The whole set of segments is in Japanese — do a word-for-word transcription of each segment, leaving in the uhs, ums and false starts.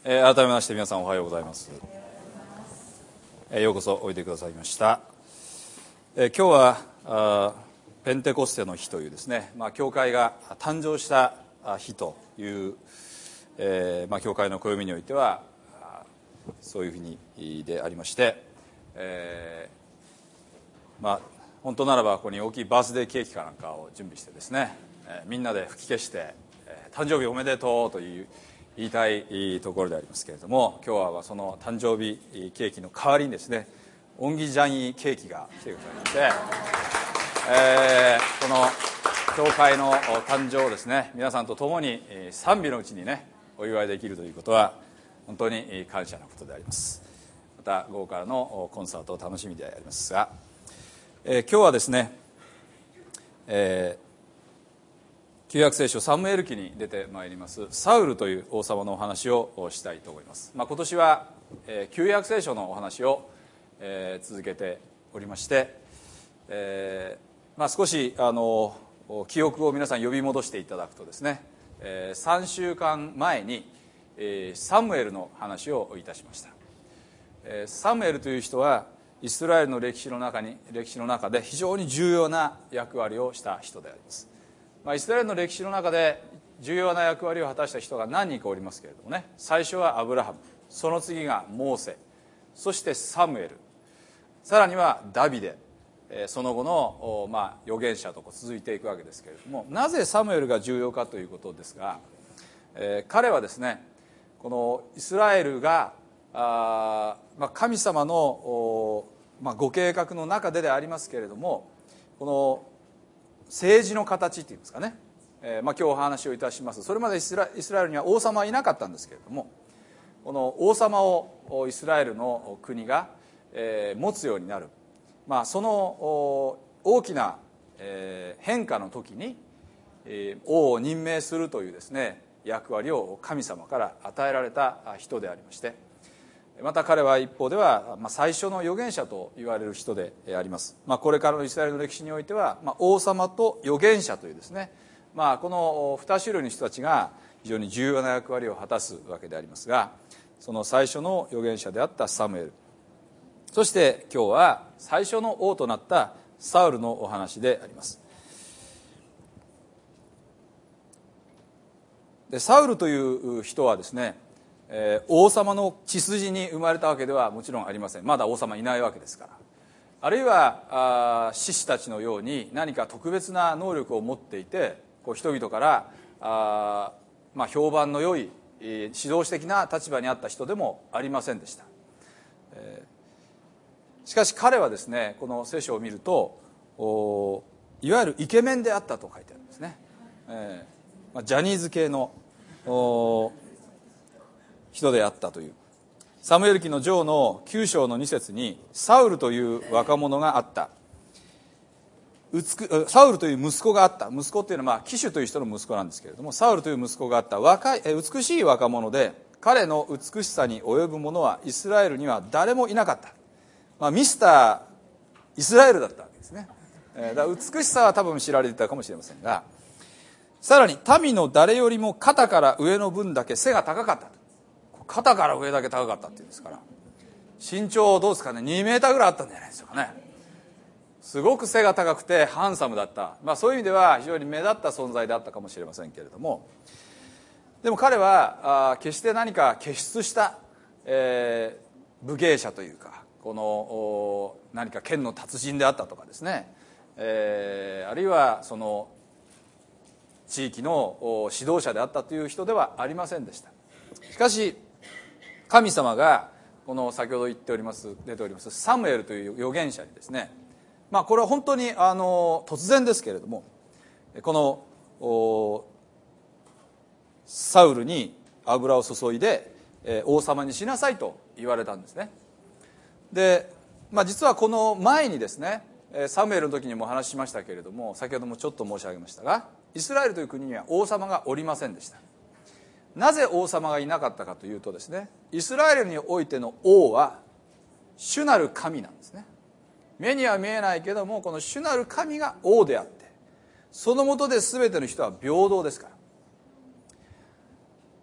えー、改めまして皆さんおはようございます。えー、ようこそおいでくださいました。えー、今日はあペンテコステの日というですね、まあ、教会が誕生した日という、えーまあ、教会の暦においてはそういうふうにでありまして、えーまあ、本当ならばここに大きいバースデーケーキかなんかを準備してですね、えー、みんなで吹き消して、えー、誕生日おめでとうという言いたいところでありますけれども、今日はその誕生日ケーキの代わりにですね、オンギジャンイケーキが来てくださいまして、えー、この教会の誕生をですね、皆さんと共に賛美のうちにねお祝いできるということは本当に感謝のことであります。また午後からのコンサートを楽しみでありますが、えー、今日はですね、えー旧約聖書サムエル記に出てまいりますサウルという王様のお話をしたいと思います。まあ、今年は、えー、旧約聖書のお話を、えー、続けておりまして、えーまあ、少しあの記憶を皆さん呼び戻していただくとですね、えー、さんしゅうかんまえに、えー、サムエルの話をいたしました。えー、サムエルという人はイスラエルの歴史の中に歴史の中で非常に重要な役割をした人であります。まあ、イスラエルの歴史の中で重要な役割を果たした人が何人かおりますけれどもね、最初はアブラハム、その次がモーセ、そしてサムエル、さらにはダビデ、その後の、まあ、預言者と続いていくわけですけれども、なぜサムエルが重要かということですが、えー、彼はですね、このイスラエルがあ、まあ、神様の、まあ、ご計画の中ででありますけれども、この政治の形っていうんですかね、えーまあ、今日お話をいたします。それまでイスラ、イスラエルには王様はいなかったんですけれども、この王様をイスラエルの国が、えー、持つようになる、まあ、その大きな、えー、変化の時に、えー、王を任命するというですね役割を神様から与えられた人でありまして、また彼は一方では、まあ、最初の預言者と言われる人であります。まあ、これからのイスラエルの歴史においては、まあ、王様と預言者というですね、まあ、このに種類の人たちが非常に重要な役割を果たすわけでありますが、その最初の預言者であったサムエル、そして今日は最初の王となったサウルのお話であります。でサウルという人はですね、えー、王様の血筋に生まれたわけではもちろんありません。まだ王様いないわけですから。あるいはあ志士たちのように何か特別な能力を持っていて、こう人々からあ、まあ、評判の良い、えー、指導士的な立場にあった人でもありませんでした。えー、しかし彼はですね、この聖書を見るとおいわゆるイケメンであったと書いてあるんですね。えーまあ、ジャニーズ系のお人であったという。サムエル記の上のきゅう章のに節にサウルという若者があった、サウルという息子があった。息子っていうのは、まあ、キシュという人の息子なんですけれども、サウルという息子があった。若い美しい若者で、彼の美しさに及ぶ者はイスラエルには誰もいなかった。まあ、ミスターイスラエルだったわけですね。だから美しさは多分知られていたかもしれませんが、さらに民の誰よりも肩から上の分だけ背が高かった。肩から上だけ高かったっていうんですから、身長どうですかね、にメーターぐらいあったんじゃないでしょうかね。すごく背が高くてハンサムだった、まあ、そういう意味では非常に目立った存在であったかもしれませんけれども、でも彼はあ決して何か傑出した、えー、武芸者というか、この何か剣の達人であったとかですね、えー、あるいはその地域の指導者であったという人ではありませんでした。しかし神様がこの先ほど言っております出ておりますサムエルという預言者にですね、まあこれは本当にあの突然ですけれども、このサウルに油を注いで王様にしなさいと言われたんですね。で、まあ、実はこの前にですね、サムエルの時にもお話ししましたけれども、先ほどもちょっと申し上げましたが、イスラエルという国には王様がおりませんでした。なぜ王様がいなかったかというとですね、イスラエルにおいての王は主なる神なんですね。目には見えないけども、この主なる神が王であって、その下で全ての人は平等ですから。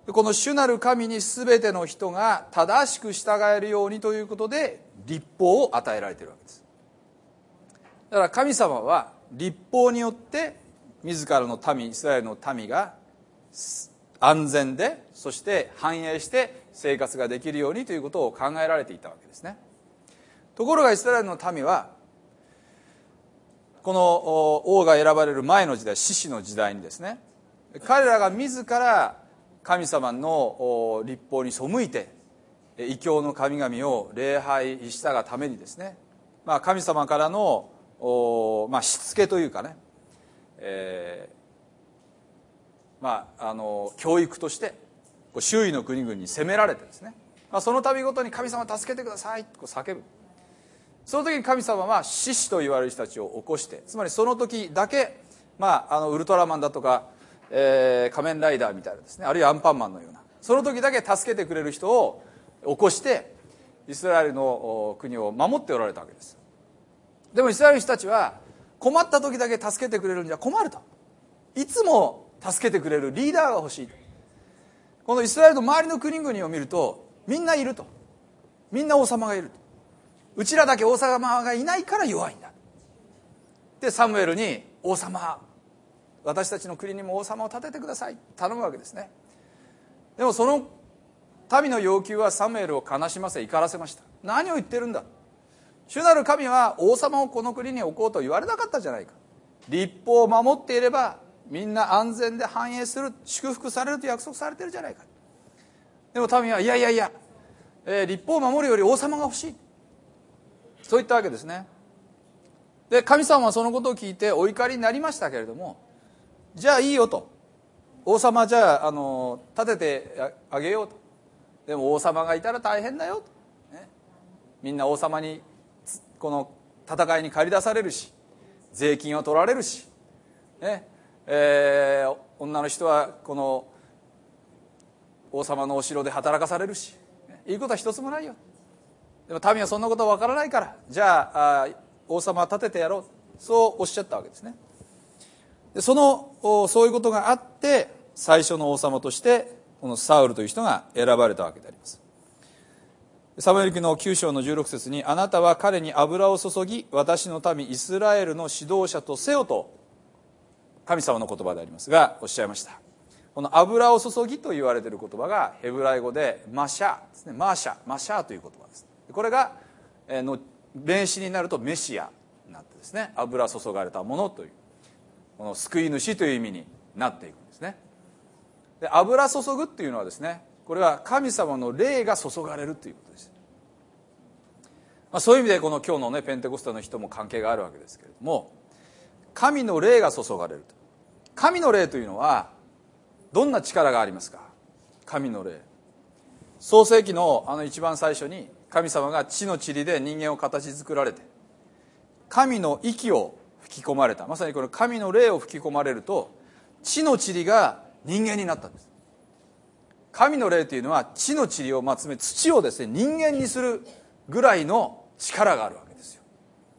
この主なる神に全ての人が正しく従えるようにということで律法を与えられているわけです。だから神様は律法によって自らの民イスラエルの民が安全でそして繁栄して生活ができるようにということを考えられていたわけですね。ところがイスラエルの民はこの王が選ばれる前の時代、士師の時代にですね、彼らが自ら神様の律法に背いて異教の神々を礼拝したがためにですね、まあ、神様からの、まあ、しつけというかね、えーまあ、あの教育として周囲の国々に責められてですね、まあ、その度ごとに神様助けてくださいと叫ぶ。その時に神様は士師と言われる人たちを起こして、つまりその時だけ、まあ、あのウルトラマンだとか、えー、仮面ライダーみたいなですね、あるいはアンパンマンのようなその時だけ助けてくれる人を起こしてイスラエルの国を守っておられたわけです。でもイスラエルの人たちは困った時だけ助けてくれるんじゃ困ると、いつも助けてくれるリーダーが欲しい。このイスラエルの周りの国々を見るとみんないると、みんな王様がいると、うちらだけ王様がいないから弱いんだ。でサムエルに王様、私たちの国にも王様を立ててください頼むわけですね。でもその民の要求はサムエルを悲しませ怒らせました。何を言ってるんだ、主なる神は王様をこの国に置こうと言われなかったじゃないか。律法を守っていればみんな安全で繁栄する、祝福されると約束されてるじゃないか。でも民はいやいやいや、えー、律法を守るより王様が欲しい、そういったわけですね。で神様はそのことを聞いてお怒りになりましたけれども、じゃあいいよと、王様じゃあ、あの立ててあげようと。でも王様がいたら大変だよと、ね、みんな王様にこの戦いに駆り出されるし、税金を取られるし、ねえー、女の人はこの王様のお城で働かされるし、いいことは一つもないよ。でも民はそんなことは分からないから、じゃあ、あ王様は立ててやろう、そうおっしゃったわけですね。でそのそういうことがあって最初の王様としてこのサウルという人が選ばれたわけであります。サムエル記のきゅう章のじゅうろく節に、あなたは彼に油を注ぎ私の民イスラエルの指導者とせよと神様の言葉でありますがおっしゃいました。この油を注ぎと言われている言葉がヘブライ語でマシャですね。マーシャマシャという言葉です。これがの名詞になるとメシアになってですね、油注がれたものというこの救い主という意味になっていくんですね。で油注ぐっていうのはですね、これは神様の霊が注がれるということです。まあ、そういう意味でこの今日のねペンテコステの人も関係があるわけですけれども、神の霊が注がれると。神の霊というのはどんな力がありますか。神の霊、創世記のあの一番最初に神様が地の塵で人間を形作られて神の息を吹き込まれた、まさにこの神の霊を吹き込まれると地の塵が人間になったんです。神の霊というのは地の塵を、まあ、つまり土をですね人間にするぐらいの力があるわけですよ。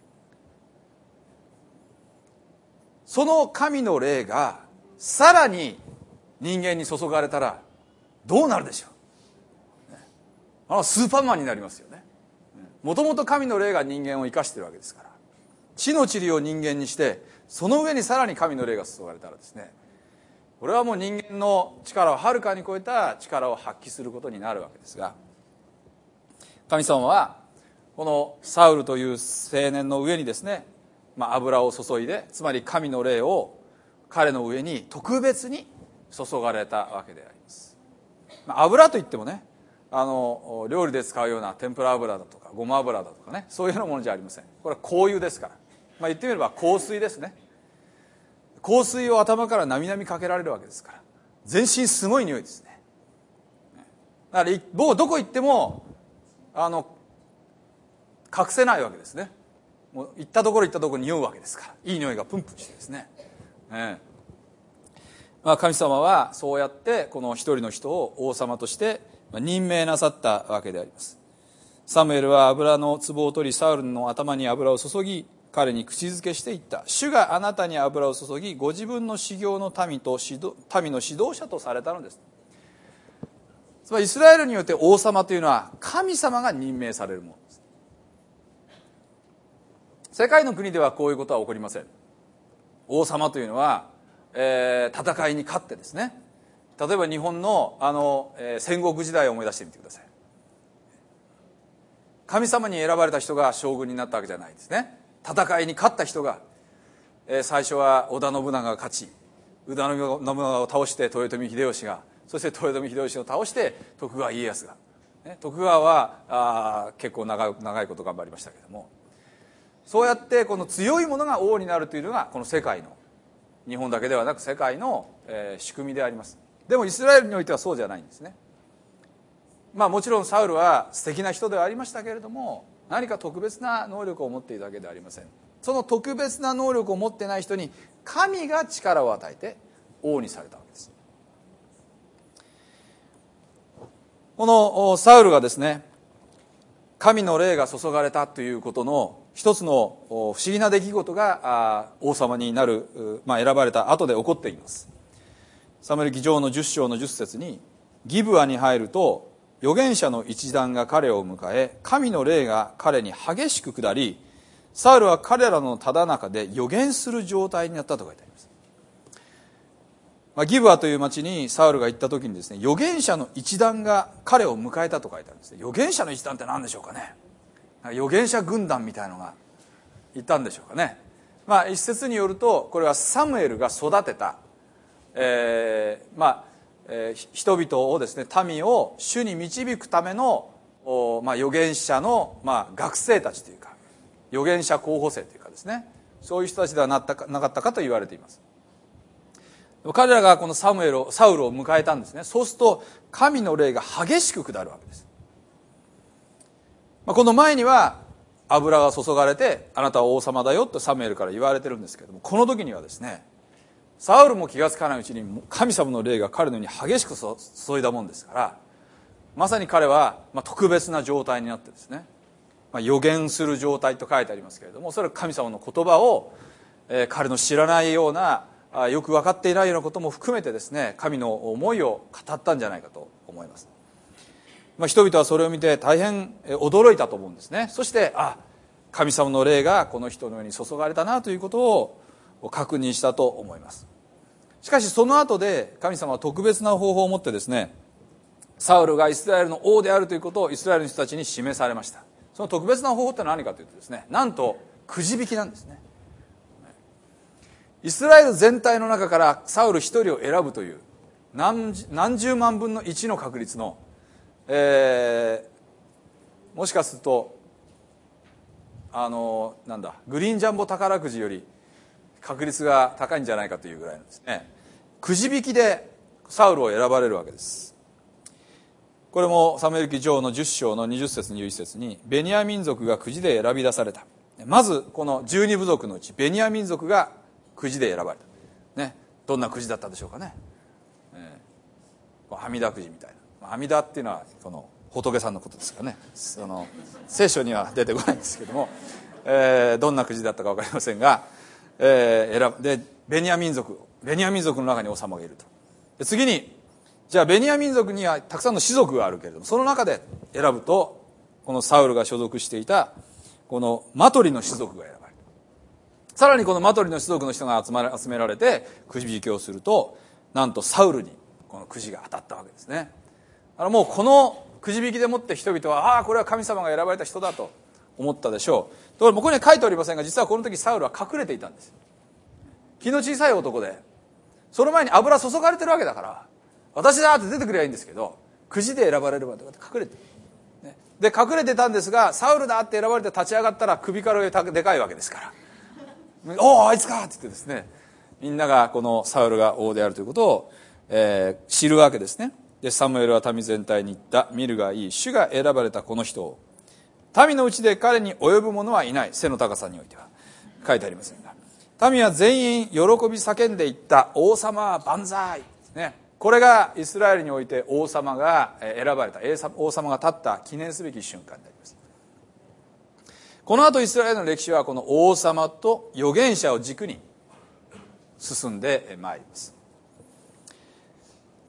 その神の霊がさらに人間に注がれたらどうなるでしょう。あのスーパーマンになりますよね。もともと神の霊が人間を生かしているわけですから、地の塵を人間にしてその上にさらに神の霊が注がれたらですね、これはもう人間の力をはるかに超えた力を発揮することになるわけですが、神様はこのサウルという青年の上にですね、まあ、油を注いで、つまり神の霊を彼の上に特別に注がれたわけであります。まあ、油といってもね、あの料理で使うような天ぷら油だとかごま油だとかね、そういうようなものじゃありません。これは香油ですから、まあ、言ってみれば香水ですね。香水を頭からなみなみかけられるわけですから、全身すごい匂いですね。だから僕どこ行ってもあの隠せないわけですね。もう行ったところ行ったところ匂うわけですから、いい匂いがプンプンしてですね、ええまあ、神様はそうやってこの一人の人を王様として任命なさったわけであります。サムエルは油の壺を取りサウルの頭に油を注ぎ彼に口づけしていった。主があなたに油を注ぎご自分の修行の民と指導民の指導者とされたのです。 つまりイスラエルによって王様というのは神様が任命されるものです。世界の国ではこういうことは起こりません。王様というのは、えー、戦いに勝ってですね、例えば日本のあの、えー、戦国時代を思い出してみてください。神様に選ばれた人が将軍になったわけじゃないですね。戦いに勝った人が、えー、最初は織田信長が勝ち、織田信長を倒して豊臣秀吉が、そして豊臣秀吉を倒して徳川家康が、ね、徳川はあ結構 長, 長いこと頑張りましたけれども、そうやってこの強いものが王になるというのがこの世界の、日本だけではなく世界の、えー、仕組みであります。でもイスラエルにおいてはそうじゃないんですね。まあもちろんサウルは素敵な人ではありましたけれども、何か特別な能力を持っているだけではありません。その特別な能力を持ってない人に神が力を与えて王にされたわけです。このサウルがですね、神の霊が注がれたということの一つの不思議な出来事が王様になる、まあ、選ばれた後で起こっています。サムエル記上のじゅっ章のじゅっ節に、ギブアに入ると預言者の一団が彼を迎え、神の霊が彼に激しく下り、サウルは彼らのただ中で預言する状態になったと書いてあります。まあ、ギブアという町にサウルが行った時にですね、預言者の一団が彼を迎えたと書いてあるんですね。預言者の一団って何でしょうかね。預言者軍団みたいなのがいたんでしょうかね。まあ、一説によるとこれはサムエルが育てた、えーまあえー、人々をですね、民を主に導くための、まあ、預言者の、まあ、学生たちというか預言者候補生というかですね、そういう人たちではなったかなかったかと言われています。彼らがこのサムエルをサウルを迎えたんですね。そうすると神の霊が激しく下るわけです。この前には油が注がれて、あなたは王様だよとサムエルから言われてるんですけれども、この時にはですね、サウルも気がつかないうちに神様の霊が彼のように激しく注いだもんですから、まさに彼は特別な状態になってですね、予言する状態と書いてありますけれども、それは神様の言葉を彼の知らないような、よく分かっていないようなことも含めてですね、神の思いを語ったんじゃないかと思います。まあ、人々はそれを見て大変驚いたと思うんですね。そして、あ、神様の霊がこの人の上に注がれたなということを確認したと思います。しかしその後で神様は特別な方法を持ってですね、サウルがイスラエルの王であるということをイスラエルの人たちに示されました。その特別な方法って何かというとですね、なんとくじ引きなんですね。イスラエル全体の中からサウル一人を選ぶという 何, 何十万分のいちの確率の、えー、もしかするとあのなんだグリーンジャンボ宝くじより確率が高いんじゃないかというぐらいなんですね。くじ引きでサウルを選ばれるわけです。これもサムエル記上のじゅっ章のにじゅっ節にじゅういち節に、ベニヤ民族がくじで選び出された。まずこのじゅうに部族のうちベニヤ民族がくじで選ばれた、ね、どんなくじだったでしょうかね。えー、阿弥陀くじみたいな。阿弥陀っていうのはこの仏さんのことですからね、その聖書には出てこないんですけども、えー、どんなくじだったか分かりませんが、えー、選ぶでベニヤ民族ベニヤ民族の中に王様がいると。で次にじゃあベニヤ民族にはたくさんの氏族があるけれども、その中で選ぶとこのサウルが所属していたこのマトリの氏族が選ばれる。さらにこのマトリの氏族の人が集ま集められてくじ引きをすると、なんとサウルにこのくじが当たったわけですね。あのもうこのくじ引きでもって人々は、ああこれは神様が選ばれた人だと思ったでしょう。ところがここには書いておりませんが、実はこの時サウルは隠れていたんです。気の小さい男で、その前に油注がれてるわけだから、私だって出てくればいいんですけど、くじで選ばれればとかって隠れて、ね、で隠れてたんですが、サウルだって選ばれて立ち上がったら首から上でかいわけですからおおあいつかって言ってですね、みんながこのサウルが王であるということを、えー、知るわけですね。でサムエルは民全体に言った。見るがいい、主が選ばれたこの人を、民のうちで彼に及ぶ者はいない。背の高さにおいては書いてありませんが、民は全員喜び叫んでいった。王様は万歳ですね。これがイスラエルにおいて王様が選ばれた、王様が立った記念すべき瞬間であります。この後イスラエルの歴史はこの王様と預言者を軸に進んでまいります。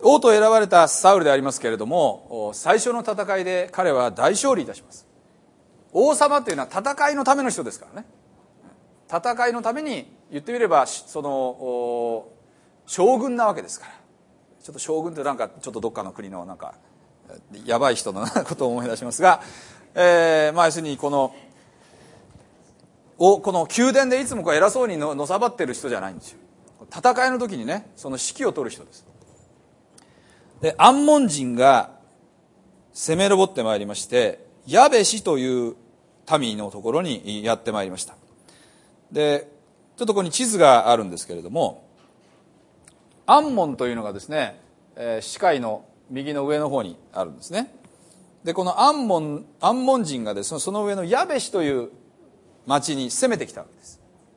王と選ばれたサウルでありますけれども、最初の戦いで彼は大勝利いたします。王様というのは戦いのための人ですからね。戦いのために、言ってみればその将軍なわけですから。ちょっと将軍ってなんかちょっとどっかの国のなんかやばい人のことを思い出しますが、えー、まあ要するにこのおこの宮殿でいつもこう偉そうに の, のさばってる人じゃないんですよ。戦いの時にね、その指揮を取る人です。で、アンモン人が攻め上ってまいりまして、ヤベシという民のところにやってまいりました。で、ちょっとここに地図があるんですけれども、アンモンというのがですね、えー、視界の右の上の方にあるんですね。で、このアンモン、アンモン人がですね、その上のヤベシという町に攻めてきたわけです。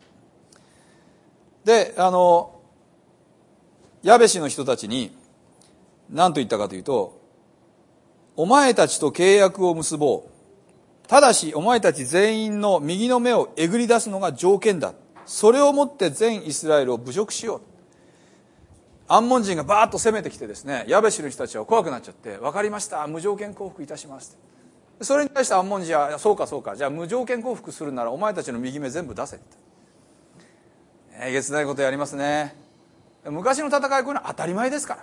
で、あのヤベシの人たちに何と言ったかというと、お前たちと契約を結ぼう。ただしお前たち全員の右の目をえぐり出すのが条件だ。それをもって全イスラエルを侮辱しよう。アンモン人がバーッと攻めてきてですね、ヤベシの人たちは怖くなっちゃって、分かりました、無条件降伏いたします。それに対してアンモン人は、そうかそうか、じゃあ無条件降伏するならお前たちの右目全部出せって。えげつないことやりますね。昔の戦い、こういうのは当たり前ですから。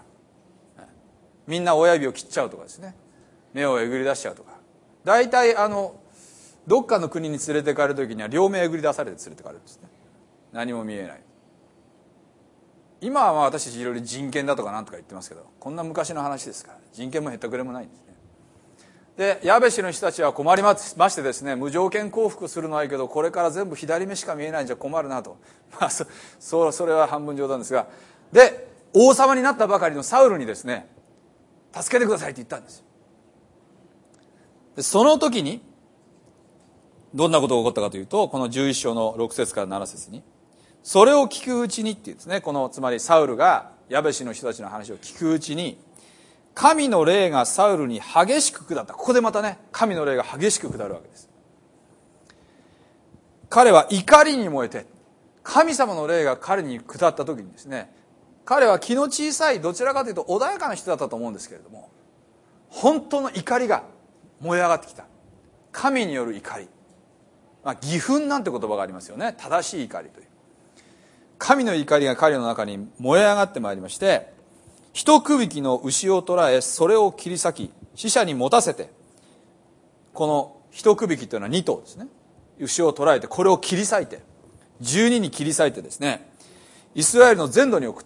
みんな親指を切っちゃうとかですね、目をえぐり出しちゃうとか。大体あのどっかの国に連れてかれる時には両目えぐり出されて連れてかれるんですね。何も見えない。今はまあ私たちいろいろ人権だとかなんとか言ってますけど、こんな昔の話ですから人権もへったくれもないんですね。で、ヤベシの人たちは困りましてですね、無条件降伏するのはいいけどこれから全部左目しか見えないんじゃ困るなと、まあ、そ, そ, それは半分冗談ですが、で王様になったばかりのサウルにですね、助けてくださいって言ったんですよ。でその時にどんなことが起こったかというと、このじゅういっ章のろく節からなな節に、それを聞くうちにっていうんですね、このつまりサウルがヤベシの人たちの話を聞くうちに、神の霊がサウルに激しく下った。ここでまたね、神の霊が激しく下るわけです。彼は怒りに燃えて、神様の霊が彼に下った時にですね、彼は気の小さい、どちらかというと穏やかな人だったと思うんですけれども、本当の怒りが燃え上がってきた。神による怒り、まあ、義憤なんて言葉がありますよね。正しい怒りという神の怒りが彼の中に燃え上がってまいりまして、一区引きの牛を捕らえ、それを切り裂き死者に持たせて、この一区引きというのはに頭ですね、牛を捕らえてこれを切り裂いて、じゅうにに切り裂いてですね、イスラエルの全土に送った。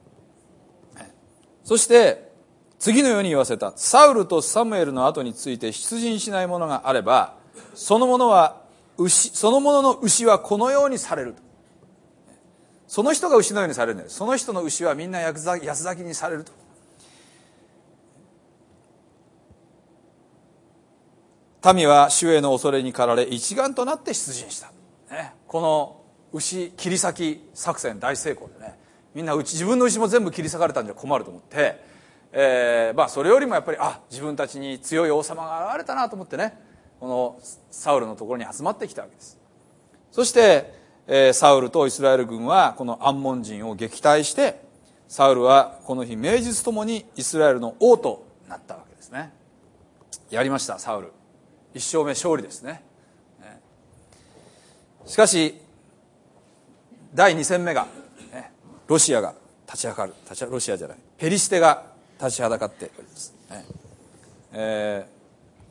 そして次のように言わせた。サウルとサムエルの後について出陣しない者があれば、その者は牛、その者の牛はこのようにされる。その人が牛のようにされるんです。その人の牛はみんな安咲きにされると。民は主への恐れに駆られ一丸となって出陣した、ね、この牛切り裂き作戦大成功でね、みんな自分の牛も全部切り裂かれたんじゃ困ると思って、えーまあ、それよりもやっぱりあ自分たちに強い王様が現れたなと思ってね、このサウルのところに集まってきたわけです。そしてサウルとイスラエル軍はこのアンモン人を撃退して、サウルはこの日名実ともにイスラエルの王となったわけですね。やりましたサウル、一勝目勝利ですね。しかし第二戦目がロシアが立ちはだかる、立ちロシアじゃないペリシテが立ちはだかっております、えー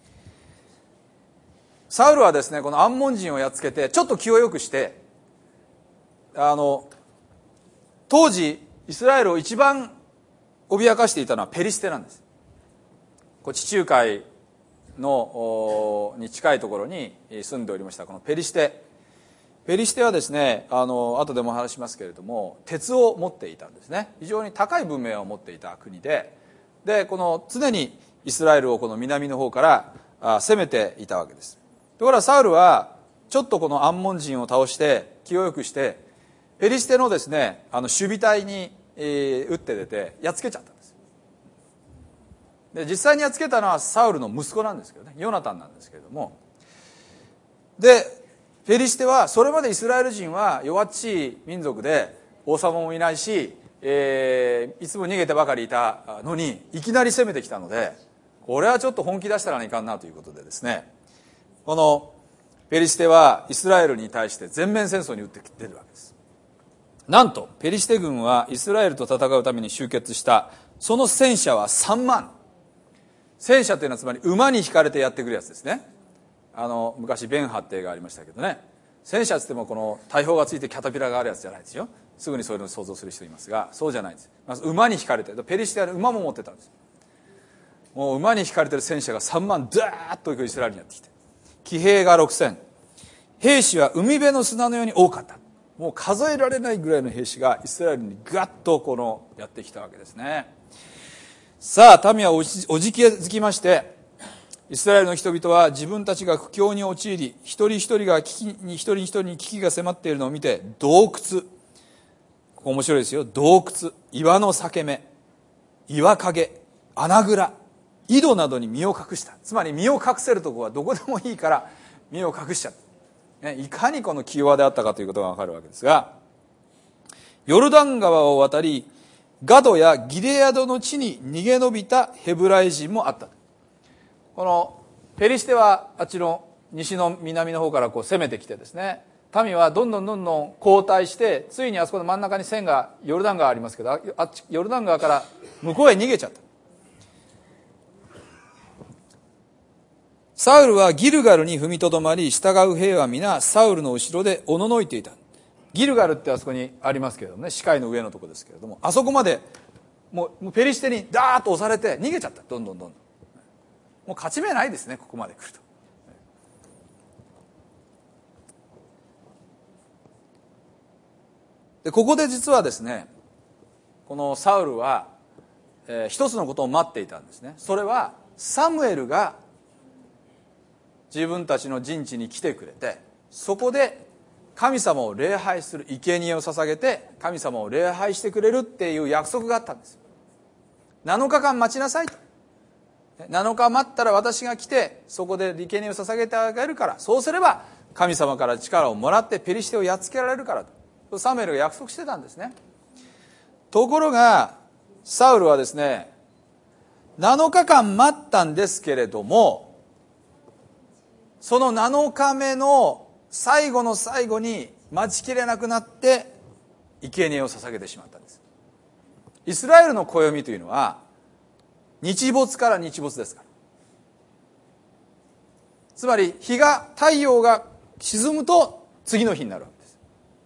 サウルはですね、このアンモン人をやっつけてちょっと気を良くして、あの当時イスラエルを一番脅かしていたのはペリシテなんです。こう地中海のに近いところに住んでおりましたこのペリシテ。ペリシテはですね、あの後でも話しますけれども、鉄を持っていたんですね。非常に高い文明を持っていた国で、でこの常にイスラエルをこの南の方から攻めていたわけです。ところがサウルはちょっとこのアンモン人を倒して気を良くして、ペリシテのですね、あの守備隊に、えー、打って出てやっつけちゃったんです。で実際にやっつけたのはサウルの息子なんですけどね、ヨナタンなんですけれども、でペリシテはそれまでイスラエル人は弱っちい民族で王様もいないしえー、いつも逃げてばかりいたのにいきなり攻めてきたので、これはちょっと本気出したらいかんなということでですね、このペリシテはイスラエルに対して全面戦争に打って出るわけです。なんとペリシテ軍はイスラエルと戦うために集結したその戦車はさんまん。戦車というのはつまり馬に引かれてやってくるやつですね。あの昔ベンハって映画ありましたけどね、戦車っつってもこの大砲がついてキャタピラがあるやつじゃないですよ。すぐにそういうのを想像する人いますが、そうじゃないんです。まず馬に引かれて、ペリシテは馬も持ってたんです。もう馬に引かれてる戦車がさんまんダーッとイスラエルにやってきて、騎兵がろくせん、兵士は海辺の砂のように多かった。もう数えられないぐらいの兵士がイスラエルにガッとこのやってきたわけですね。さあ民はおじけづきまして、イスラエルの人々は自分たちが苦境に陥り、一人一人が危機に一人一人に危機が迫っているのを見て、洞窟、ここ面白いですよ、洞窟、岩の裂け目、岩陰、穴蔵、井戸などに身を隠した。つまり身を隠せるところはどこでもいいから身を隠しちゃった、ね、いかにこの気弱であったかということがわかるわけですが、ヨルダン川を渡りガドやギレアドの地に逃げ延びたヘブライ人もあった。このペリシテはあっちの西の南の方からこう攻めてきてですね、民はどんどんどんどん後退して、ついにあそこの真ん中に線がヨルダン川ありますけど、あっちヨルダン川から向こうへ逃げちゃった。サウルはギルガルに踏みとどまり、従う兵は皆サウルの後ろでおののいていた。ギルガルってあそこにありますけれどもね、視界の上のところですけれども、あそこまでもうペリシテにダーッと押されて逃げちゃった。どんどんどんどん、もう勝ち目ないですね、ここまで来ると。でここで実はですね、このサウルは、えー、一つのことを待っていたんですね。それはサムエルが自分たちの陣地に来てくれて、そこで神様を礼拝する、生贄を捧げて神様を礼拝してくれるっていう約束があったんです。なのかかん待ちなさいと。なのか待ったら私が来てそこで生贄を捧げてあげるから、そうすれば神様から力をもらってペリシテをやっつけられるからとサムエルが約束してたんですね。ところがサウルはですね、なのかかん待ったんですけれども、そのなのかめの最後の最後に待ちきれなくなって生贄を捧げてしまったんです。イスラエルの暦というのは日没から日没ですから。つまり日が太陽が沈むと次の日になるわけです。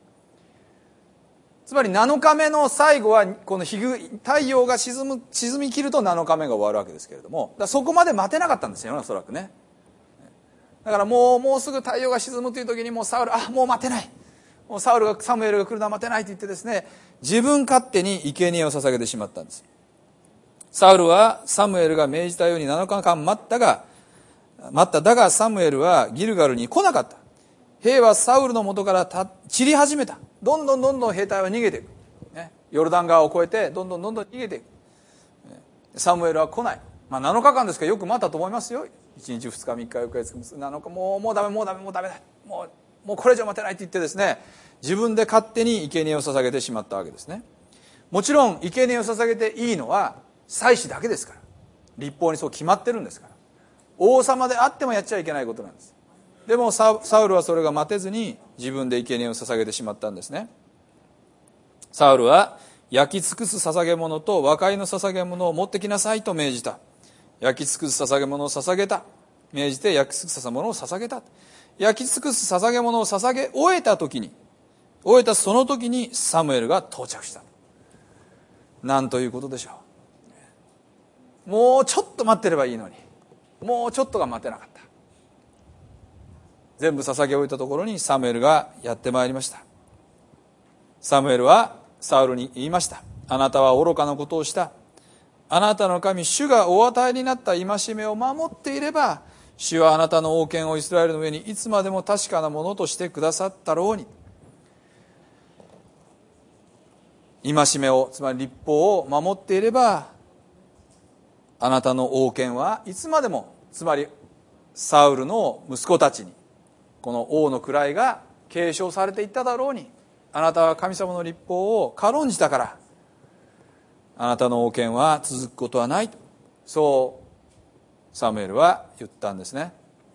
つまりなのかめの最後はこの日太陽が沈む沈み切るとなのかめが終わるわけですけれども、だからそこまで待てなかったんですよね、おそらくね。だからもうもうすぐ太陽が沈むという時にもうサウル、あもう待てない、もうサウルがサムエルが来るのは待てないと言ってですね、自分勝手に生贄を捧げてしまったんです。サウルはサムエルが命じたようになのかかん待ったが待っただがサムエルはギルガルに来なかった。兵はサウルの元から散り始めた。どんどんどんどん兵隊は逃げていく、ね、ヨルダン川を越えてどんどんどんどん逃げていく。サムエルは来ない。まあなのかかんですからよく待ったと思いますよ。いちにちふつかみっかよっかなのか、もうもうダメもうダメもうダメだ、もうもうこれ以上待てないと言ってですね、自分で勝手に生贄を捧げてしまったわけですね。もちろん生贄を捧げていいのは祭司だけですから、律法にそう決まってるんですから、王様であってもやっちゃいけないことなんです。でもサウルはそれが待てずに自分で生贄を捧げてしまったんですね。サウルは焼き尽くす捧げ物と和解の捧げ物を持ってきなさいと命じた。焼き尽くす捧げ物を捧げた。命じて焼き尽くす捧げ物を捧げた。焼き尽くす捧げ物を捧げ終えた時に終えたその時にサムエルが到着した。なんということでしょう。もうちょっと待ってればいいのに、もうちょっとが待てなかった。全部捧げ終えたところにサムエルがやってまいりました。サムエルはサウルに言いました。あなたは愚かなことをした。あなたの神主がお与えになった戒めを守っていれば、主はあなたの王権をイスラエルの上にいつまでも確かなものとしてくださったろうに。戒めを、つまり律法を守っていれば、あなたの王権はいつまでも、つまりサウルの息子たちにこの王の位が継承されていっただろうに。あなたは神様の律法を軽んじたからあなたの王権は続くことはない、そうサムエルは言ったんですね。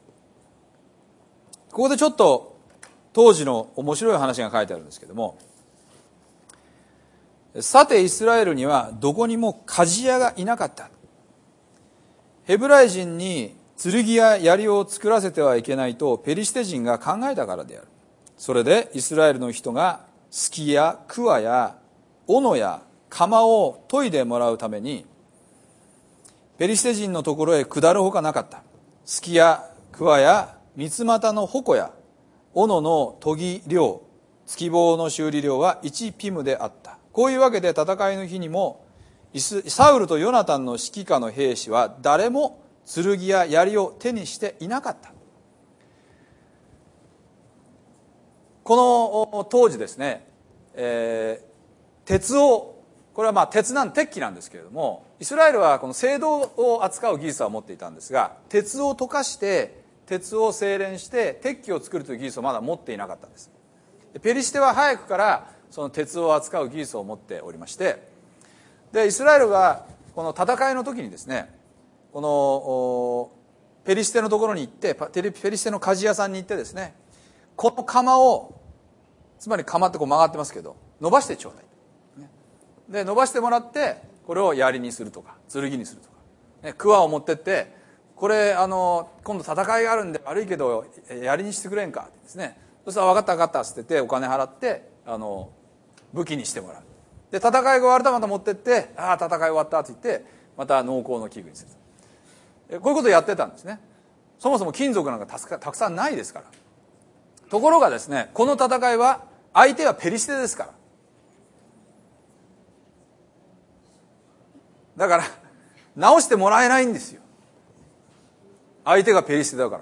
ここでちょっと当時の面白い話が書いてあるんですけども、さてイスラエルにはどこにも鍛冶屋がいなかった。ヘブライ人に剣や槍を作らせてはいけないとペリシテ人が考えたからである。それでイスラエルの人がすきやくわや斧や鎌を研いでもらうためにペリシテ人のところへ下るほかなかった。すきやくわや三つ股の矛や斧の研ぎ量、突き棒の修理量はいちピムであった。こういうわけで戦いの日にもサウルとヨナタンの指揮下の兵士は誰も剣や槍を手にしていなかった。この当時ですね、えー、鉄を、これはまあ鉄なん鉄器なんですけれども、イスラエルはこの青銅を扱う技術は持っていたんですが、鉄を溶かして鉄を精錬して鉄器を作るという技術をまだ持っていなかったんです。ペリシテは早くからその鉄を扱う技術を持っておりまして、でイスラエルはこの戦いの時にですね、このペリシテのところに行って、ペリシテの鍛冶屋さんに行ってですね、この鎌を、つまり鎌ってこう曲がってますけど、伸ばしてちょうだい、で伸ばしてもらってこれを槍にするとか剣にするとか、ね、桑を持ってって、これあの今度戦いがあるんで悪いけど槍にしてくれんかってですね、そしたら分かった分かったっつっててお金払ってあの武器にしてもらう。で戦いが終わるとまた持ってって、ああ戦い終わったって言ってまた農耕の器具にする。こういうことをやってたんですね。そもそも金属なんかたくさんないですから。ところがですね、この戦いは相手はペリシテですから、だから直してもらえないんですよ、相手がペリシテだから、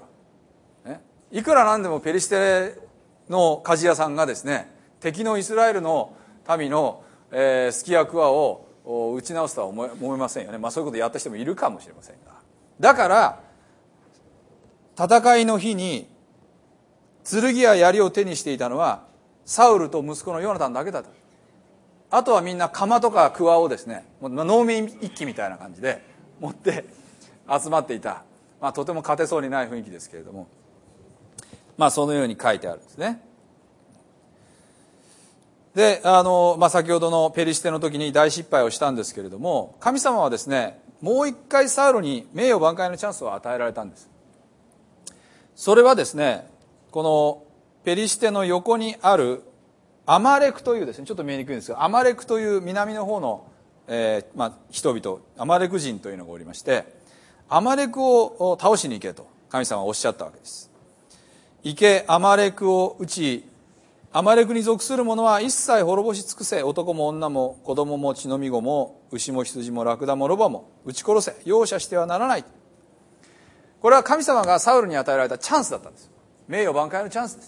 ね、いくらなんでもペリシテの鍛冶屋さんがですね、敵のイスラエルの民の、えー、すきやくわを打ち直すとは思い、思いませんよね。まあそういうことやった人もいるかもしれませんが、だから戦いの日に剣や槍を手にしていたのはサウルと息子のヨナタンだけだった。あとはみんな鎌とか桑をですね、農民一揆みたいな感じで持って集まっていた、まあ、とても勝てそうにない雰囲気ですけれども、まあそのように書いてあるんですね。であの、まあ、先ほどのペリシテの時に大失敗をしたんですけれども、神様はですね、もう一回サウルに名誉挽回のチャンスを与えられたんです。それはですね、このペリシテの横にあるアマレクというですね、ちょっと見えにくいんですが、アマレクという南の方の、えーまあ、人々、アマレク人というのがおりまして、アマレクを倒しに行けと神様はおっしゃったわけです。行け、アマレクを討ち、アマレクに属する者は一切滅ぼし尽くせ、男も女も子供も血のみ子も牛も羊もラクダもロバも撃ち殺せ、容赦してはならない。これは神様がサウルに与えられたチャンスだったんです。名誉挽回のチャンスです。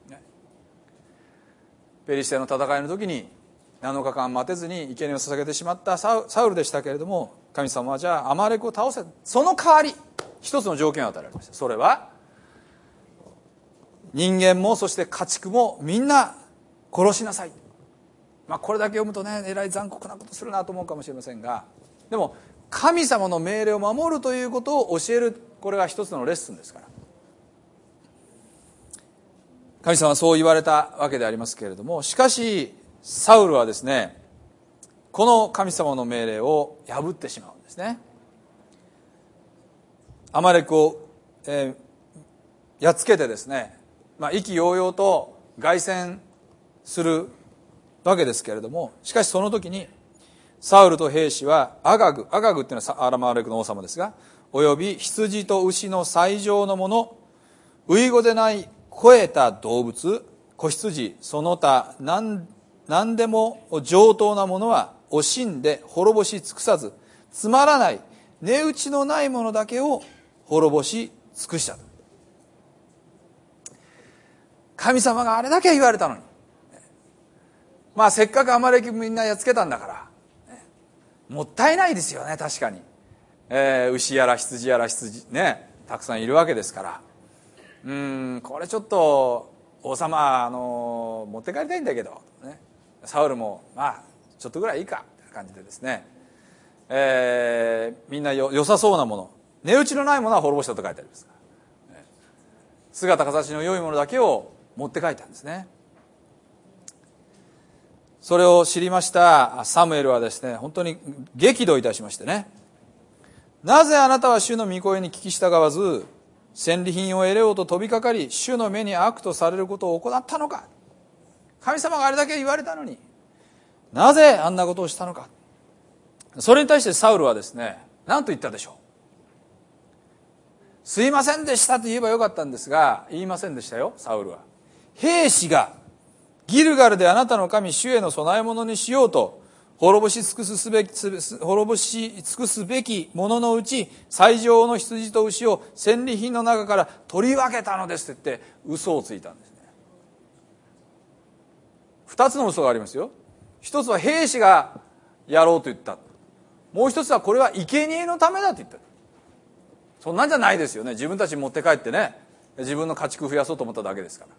ペリシテの戦いの時になのかかん待てずに生贄を捧げてしまったサウルでしたけれども、神様はじゃあアマレクを倒せ、その代わり一つの条件を与えられました。それは人間もそして家畜もみんな殺しなさい。まあこれだけ読むとね、えらい残酷なことするなと思うかもしれませんが、でも神様の命令を守るということを教える、これが一つのレッスンですから。神様はそう言われたわけでありますけれども、しかしサウルはですね、この神様の命令を破ってしまうんですね。アマレクを、えー、やっつけてですね、まあ、意気揚々と凱旋するわけですけれども、しかしその時にサウルと兵士はアガグ、アガグっていうのはアラマレクの王様ですが、および羊と牛の最上のもの、遺語でない肥えた動物、子羊その他何、何でも上等なものは惜しんで滅ぼし尽くさず、つまらない値打ちのないものだけを滅ぼし尽くした。神様があれだけ言われたのに、まあせっかくアマレクみんなやっつけたんだから、もったいないですよね。確かに、えー、牛やら羊やら羊ね、たくさんいるわけですから、うーんこれちょっと王様、あの持って帰りたいんだけど、ね、サウルもまあちょっとぐらいいいか、 な感じでですね、えー、みんなよ良さそうなもの、値打ちのないものは滅ぼしたと書いてありますから、姿形の良いものだけを持って帰ったんですね。それを知りましたサムエルはですね、本当に激怒いたしましてね、なぜあなたは主の御声に聞き従わず戦利品を得ようと飛びかかり、主の目に悪とされることを行ったのか。神様があれだけ言われたのになぜあんなことをしたのか。それに対してサウルはですね、何と言ったでしょう。すいませんでしたと言えばよかったんですが、言いませんでしたよ。サウルは、兵士がギルガルであなたの神主への供え物にしようと滅ぼし尽くすべき滅ぼし尽くすべきもののうち最上の羊と牛を戦利品の中から取り分けたのですって言って嘘をついたんですね。二つの嘘がありますよ。一つは兵士がやろうと言った。もう一つはこれは生贄のためだと言った。そんなんじゃないですよね。自分たちに持って帰ってね、自分の家畜増やそうと思っただけですから。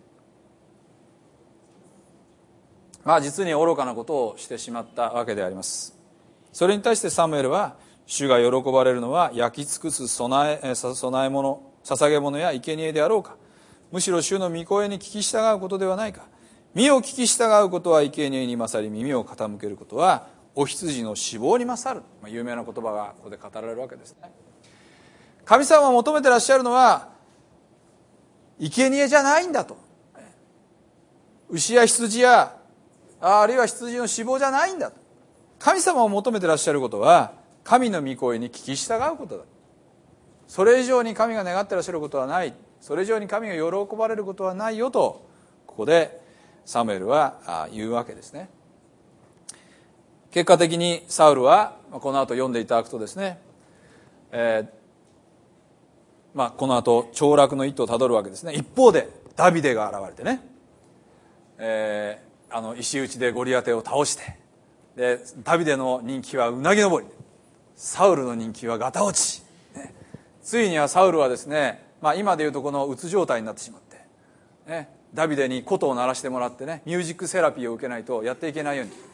まあ実に愚かなことをしてしまったわけであります。それに対してサムエルは、主が喜ばれるのは焼き尽くす供え、供え物、捧げ物や生贄であろうか。むしろ主の御声に聞き従うことではないか。身を聞き従うことは生贄に勝り、耳を傾けることはお羊の死亡に勝る。まあ、有名な言葉がここで語られるわけですね。神様が求めてらっしゃるのは生贄じゃないんだと。牛や羊やあるいは羊の死亡じゃないんだと。神様を求めてらっしゃることは神の御声に聞き従うことだ。それ以上に神が願ってらっしゃることはない。それ以上に神が喜ばれることはないよと、ここでサムエルは言うわけですね。結果的にサウルはこの後読んでいただくとですね、えーまあ、この後凋落の一途をたどるわけですね。一方でダビデが現れてね、えー、あの石打ちでゴリアテを倒して、でダビデの人気はうなぎ登り、サウルの人気はガタ落ち、ね、ついにはサウルはですね、まあ、今でいうとこのうつ状態になってしまって、ね、ダビデに琴を鳴らしてもらってね、ミュージックセラピーを受けないとやっていけないように、ね、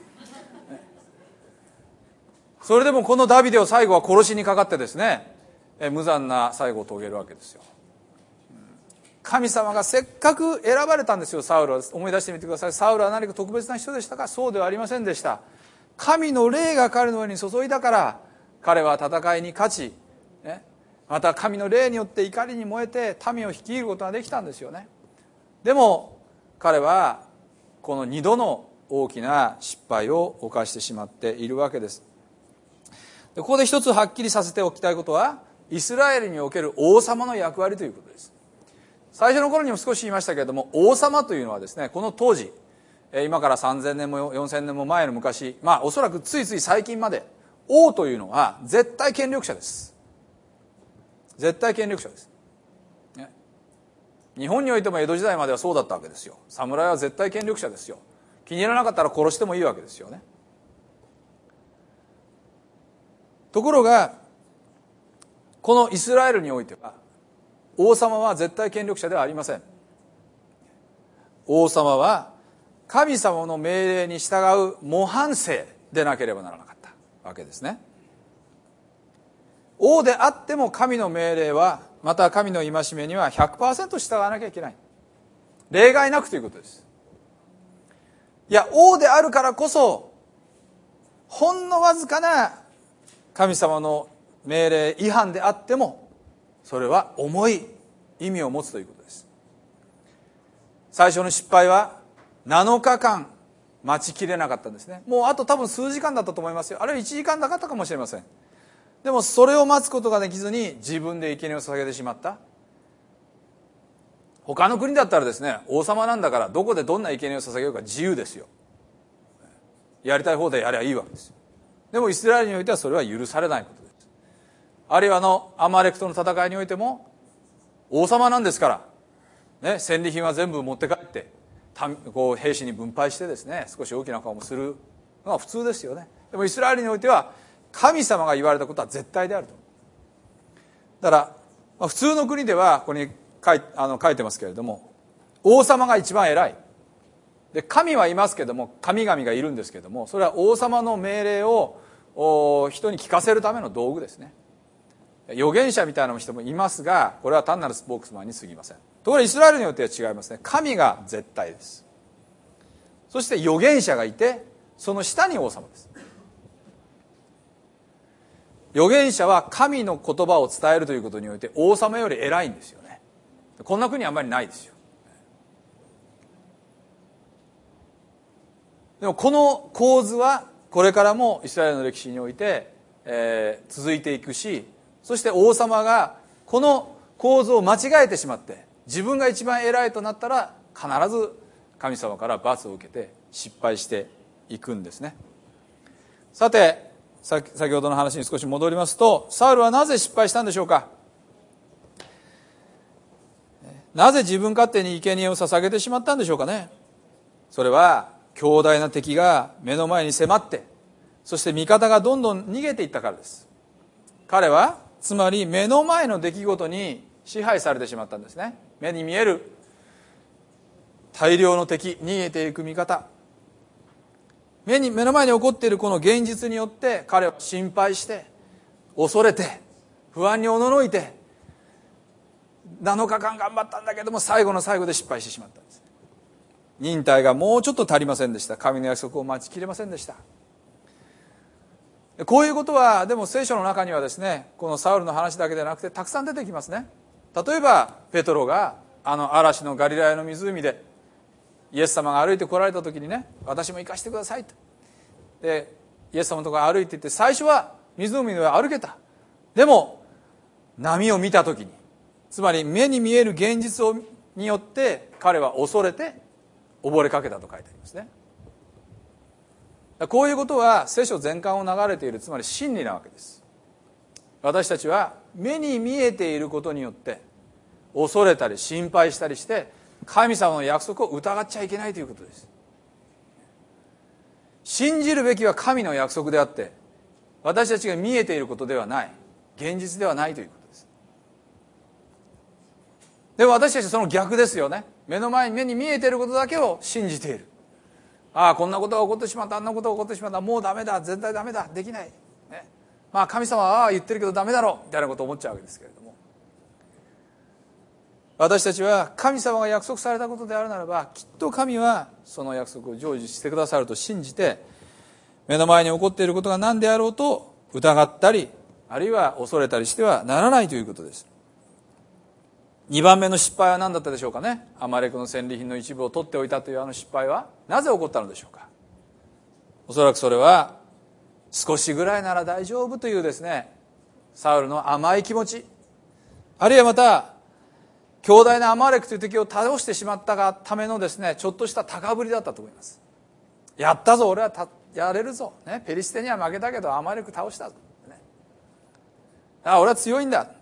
それでもこのダビデを最後は殺しにかかってですね、え無残な最後を遂げるわけですよ。神様がせっかく選ばれたんですよ。サウルは、思い出してみてください。サウルは何か特別な人でしたか？そうではありませんでした。神の霊が彼の上に注いだから彼は戦いに勝ち、ね、また神の霊によって怒りに燃えて民を率いることができたんですよね。でも彼はこの二度の大きな失敗を犯してしまっているわけです。でここで一つはっきりさせておきたいことは、イスラエルにおける王様の役割ということです。最初の頃にも少し言いましたけれども、王様というのはですね、この当時、今からさんぜんねんもよんせんねんも前の昔、まあおそらくついつい最近まで、王というのは絶対権力者です。絶対権力者です、ね、日本においても江戸時代まではそうだったわけですよ。侍は絶対権力者ですよ。気に入らなかったら殺してもいいわけですよね。ところがこのイスラエルにおいては王様は絶対権力者ではありません。王様は神様の命令に従う模範生でなければならなかったわけですね。王であっても神の命令は、また神の戒めには ひゃくパーセント 従わなきゃいけない。例外なくということです。いや、王であるからこそほんのわずかな神様の命令違反であってもそれは重い意味を持つということです。最初の失敗はなのかかん待ちきれなかったんですね。もうあと多分数時間だったと思いますよ。あるいはいちじかんなかったかもしれません。でもそれを待つことができずに自分で生贄を捧げてしまった。他の国だったらですね、王様なんだからどこでどんな生贄を捧げようか自由ですよ。やりたい放題やりゃいいわけですよ。でもイスラエルにおいてはそれは許されないことです。あるいはあのアマレクとの戦いにおいても王様なんですから、ね、戦利品は全部持って帰ってこう兵士に分配してですね、少し大きな顔もするのが普通ですよね。でもイスラエルにおいては神様が言われたことは絶対であると。だから、まあ、普通の国ではここに書い、あの書いてますけれども、王様が一番偉い、 で神はいますけども、神々がいるんですけども、それは王様の命令を人に聞かせるための道具ですね。預言者みたいな人もいますが、これは単なるスポークスマンに過ぎません。ところがイスラエルによっては違いますね。神が絶対です。そして預言者がいて、その下に王様です。預言者は神の言葉を伝えるということにおいて王様より偉いんですよね。こんな国あんまりないですよ。でもこの構図はこれからもイスラエルの歴史において、えー、続いていくし、そして王様がこの構図を間違えてしまって自分が一番偉いとなったら必ず神様から罰を受けて失敗していくんですね。さて先ほどの話に少し戻りますと、サウルはなぜ失敗したんでしょうか。なぜ自分勝手に生贄を捧げてしまったんでしょうかね。それは強大な敵が目の前に迫って、そして味方がどんどん逃げていったからです。彼はつまり目の前の出来事に支配されてしまったんですね。目に見える大量の敵、逃げていく味方、目に目の前に起こっているこの現実によって彼は心配して恐れて不安におののいてなのかかん頑張ったんだけども最後の最後で失敗してしまったんです。忍耐がもうちょっと足りませんでした。神の約束を待ちきれませんでした。こういうことはでも聖書の中にはですね、このサウルの話だけでなくてたくさん出てきますね。例えばペトロがあの嵐のガリラヤの湖でイエス様が歩いて来られた時にね、私も行かせてくださいと。でイエス様のところ歩いていって最初は湖の上歩けた。でも波を見た時に、つまり目に見える現実をによって彼は恐れて溺れかけたと書いてありますね。こういうことは聖書全巻を流れている、つまり真理なわけです。私たちは目に見えていることによって恐れたり心配したりして神様の約束を疑っちゃいけないということです。信じるべきは神の約束であって私たちが見えていることではない、現実ではないということです。でも私たちはその逆ですよね。目の前に目に見えていることだけを信じている。ああこんなことが起こってしまった、あんなことが起こってしまった、もうダメだ、絶対ダメだ、できない、ね、まあ神様はああ言ってるけどダメだろうみたいなことを思っちゃうわけですけれども、私たちは神様が約束されたことであるならばきっと神はその約束を成就してくださると信じて、目の前に起こっていることが何であろうと疑ったりあるいは恐れたりしてはならないということです。にばんめの失敗は何だったでしょうかね。アマレクの戦利品の一部を取っておいたというあの失敗はなぜ起こったのでしょうか。おそらくそれは少しぐらいなら大丈夫というですね、サウルの甘い気持ち、あるいはまた強大なアマレクという敵を倒してしまったがためのですね、ちょっとした高ぶりだったと思います。やったぞ、俺はたやれるぞ、ね、ペリシテには負けたけどアマレク倒したぞ、ね、あ俺は強いんだ、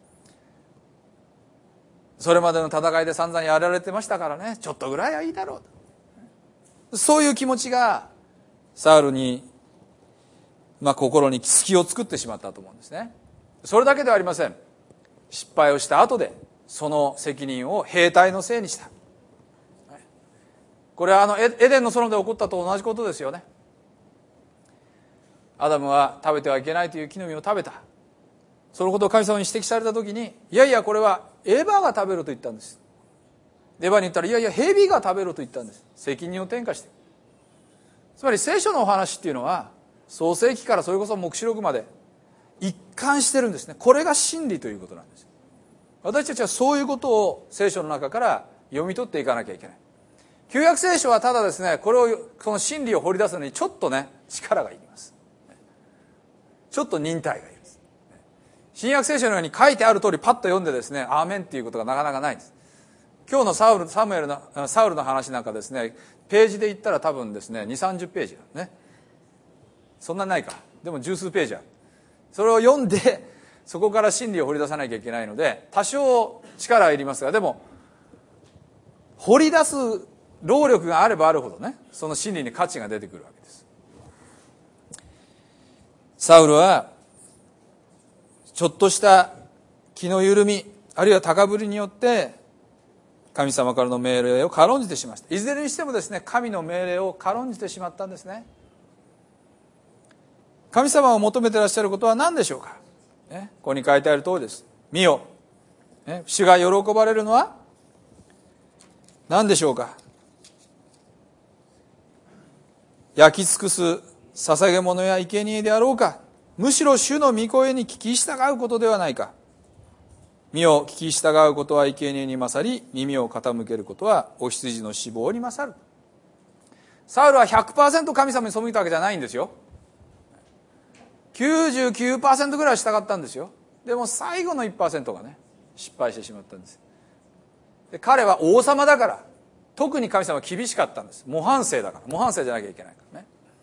それまでの戦いで散々やられてましたからね、ちょっとぐらいはいいだろうと、そういう気持ちがサウルに、まあ、心に隙を作ってしまったと思うんですね。それだけではありません。失敗をした後でその責任を兵隊のせいにした。これはあのエデンの園で起こったと同じことですよね。アダムは食べてはいけないという木の実を食べた。そのことを神様に指摘された時に、いやいやこれはエヴァが食べろと言ったんです。エヴァに言ったら、いやいやヘビが食べろと言ったんです。責任を転嫁して、つまり聖書のお話っていうのは創世記からそれこそ黙示録まで一貫してるんですね。これが真理ということなんです。私たちはそういうことを聖書の中から読み取っていかなきゃいけない。旧約聖書はただですね、これをこの真理を掘り出すのにちょっとね力がいります。ちょっと忍耐がいる。新約聖書のように書いてある通りパッと読んでですね、アーメンっていうことがなかなかないんです。今日のサウル、サムエルのサウルの話なんかですね、ページで言ったら多分ですねにじゅう、さんじゅっページだね。そんなないか、でも十数ページある。それを読んでそこから真理を掘り出さなきゃいけないので多少力がいりますが、でも掘り出す労力があればあるほどね、その真理に価値が出てくるわけです。サウルはちょっとした気の緩みあるいは高ぶりによって神様からの命令を軽んじてしまった。いずれにしてもですね、神の命令を軽んじてしまったんですね。神様を求めていらっしゃることは何でしょうか。ね、ここに書いてある通りです。見よ、ね、主が喜ばれるのは何でしょうか。焼き尽くす捧げ物や生贄であろうか、むしろ主の御声に聞き従うことではないか。身を聞き従うことは生贄に勝り、耳を傾けることはお羊の脂肪に勝る。サウルは ひゃくパーセント 神様に背いたわけじゃないんですよ。きゅうじゅうきゅうパーセント ぐらい従ったんですよ。でも最後の いちパーセント がね、失敗してしまったんです。で、彼は王様だから、特に神様は厳しかったんです。模範生だから、模範生じゃなきゃいけないからね。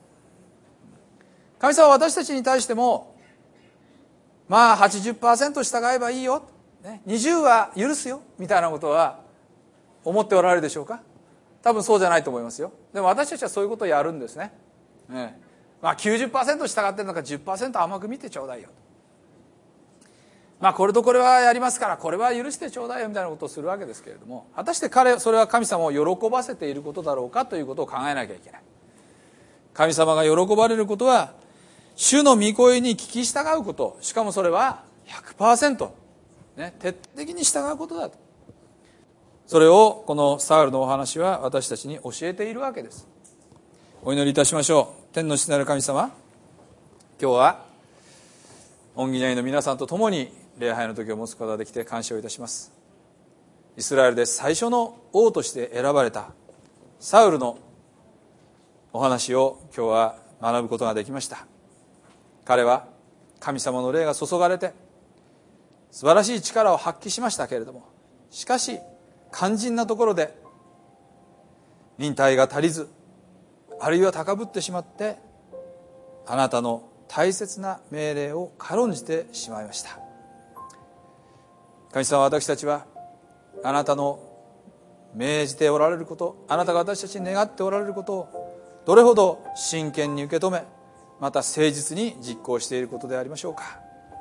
神様は私たちに対しても、まあ はちじゅっパーセント 従えばいいよ、ね、にじゅうは許すよみたいなことは思っておられるでしょうか。多分そうじゃないと思いますよ。でも私たちはそういうことをやるんですね。ね、まあ きゅうじゅっパーセント 従ってるのか じゅっパーセント 甘く見てちょうだいよ。まあこれとこれはやりますからこれは許してちょうだいよみたいなことをするわけですけれども、果たして彼それは神様を喜ばせていることだろうかということを考えなきゃいけない。神様が喜ばれることは主の御声に聞き従うこと、しかもそれは ひゃくパーセント、ね、徹底的に従うことだと。それをこのサウルのお話は私たちに教えているわけです。お祈りいたしましょう。天の父なる神様、今日は御義の皆さんと共に礼拝の時を持つことができて感謝をいたします。イスラエルで最初の王として選ばれたサウルのお話を今日は学ぶことができました。彼は神様の霊が注がれて素晴らしい力を発揮しましたけれども、しかし肝心なところで忍耐が足りず、あるいは高ぶってしまってあなたの大切な命令を軽んじてしまいました。神様、私たちはあなたの命じておられること、あなたが私たちに願っておられることをどれほど真剣に受け止め、また誠実に実行していることでありましょうか。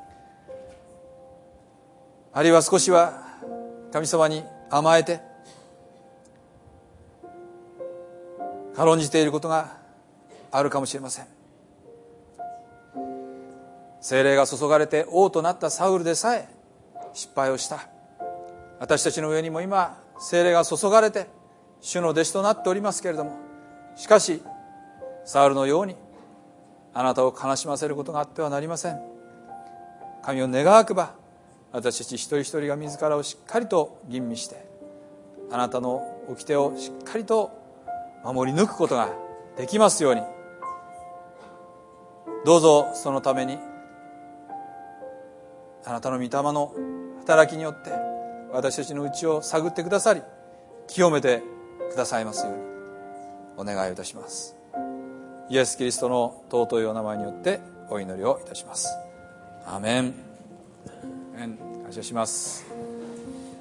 あるいは少しは神様に甘えて軽んじていることがあるかもしれません。聖霊が注がれて王となったサウルでさえ失敗をした。私たちの上にも今聖霊が注がれて主の弟子となっておりますけれども、しかしサウルのようにあなたを悲しませることがあってはなりません。神を願わくば私たち一人一人が自らをしっかりと吟味してあなたの掟をしっかりと守り抜くことができますように、どうぞそのためにあなたの御霊の働きによって私たちの内を探ってくださり清めてくださいますようにお願いをいたします。イエス・キリストの尊いお名前によってお祈りをいたします。アーメン。感謝します。